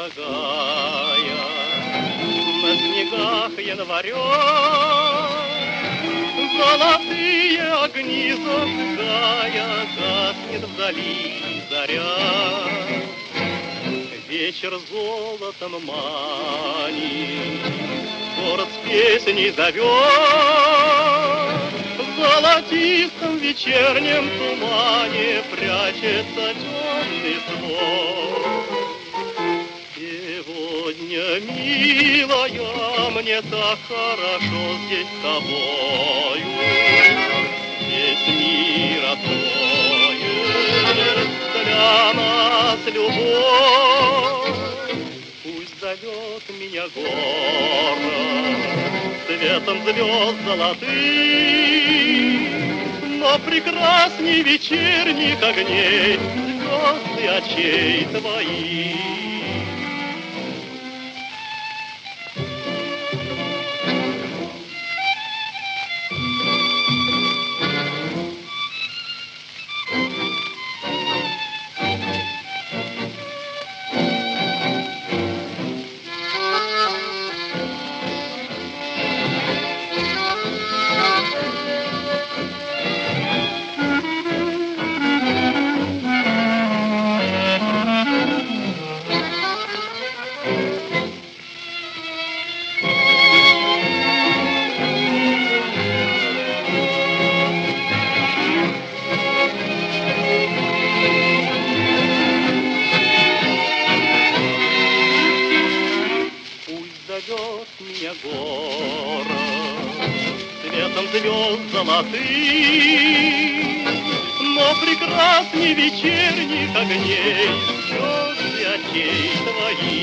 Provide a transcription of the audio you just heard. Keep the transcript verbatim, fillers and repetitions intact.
дорогая, на снегах января золотые огни зажигая, гаснет вдали заря. Вечер золотом манит, город с песней зовет. В золотистом вечернем тумане прячется темный свод. Сегодня, милая, мне так хорошо здесь с тобою. Весь мир откроет для нас любовь. Пусть зовет меня город светом звезд золотых, но прекрасней вечерних огней звезды очей твоих. Зовет меня город светом звезд золотых, но прекрасней вечерних огней звезды очей твоих.